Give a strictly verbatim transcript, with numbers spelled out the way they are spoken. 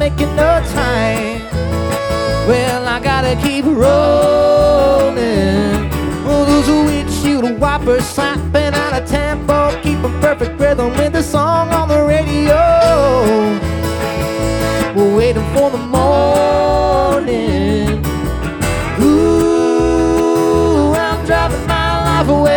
making no time. Well, I gotta keep rolling. Oh, those windshield wipers slapping out of tempo, keep a perfect rhythm with the song on the radio. We're waiting for the morning. Ooh.